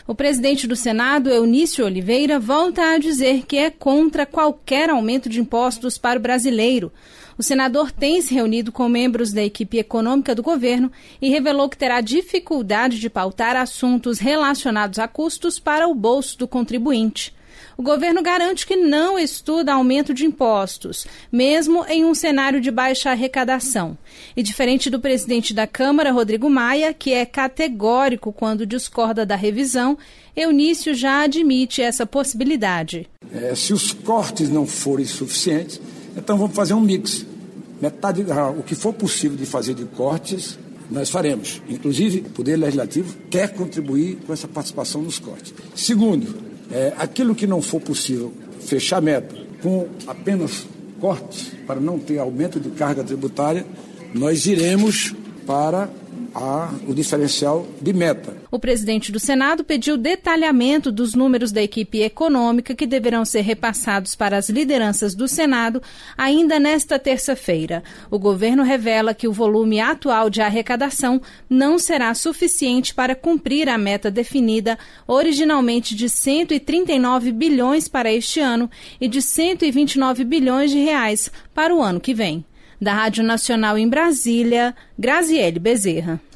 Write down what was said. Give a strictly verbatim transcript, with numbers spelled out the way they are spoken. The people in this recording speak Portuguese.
O presidente do Senado, Eunício Oliveira, volta a dizer que é contra qualquer aumento de impostos para o brasileiro. O senador tem se reunido com membros da equipe econômica do governo e revelou que terá dificuldade de pautar assuntos relacionados a custos para o bolso do contribuinte. O governo garante que não estuda aumento de impostos, mesmo em um cenário de baixa arrecadação. E diferente do presidente da Câmara, Rodrigo Maia, que é categórico quando discorda da revisão, Eunício já admite essa possibilidade. É, se os cortes não forem suficientes, então vamos fazer um mix. Metade, o que for possível de fazer de cortes, nós faremos. Inclusive, o Poder Legislativo quer contribuir com essa participação nos cortes. Segundo, É, aquilo que não for possível fechar a meta com apenas cortes, para não ter aumento de carga tributária, nós iremos para a, o diferencial de meta. O presidente do Senado pediu detalhamento dos números da equipe econômica que deverão ser repassados para as lideranças do Senado ainda nesta terça-feira. O governo revela que o volume atual de arrecadação não será suficiente para cumprir a meta definida originalmente de cento e trinta e nove bilhões para este ano e de cento e vinte e nove bilhões de reais para o ano que vem. Da Rádio Nacional em Brasília, Graziele Bezerra.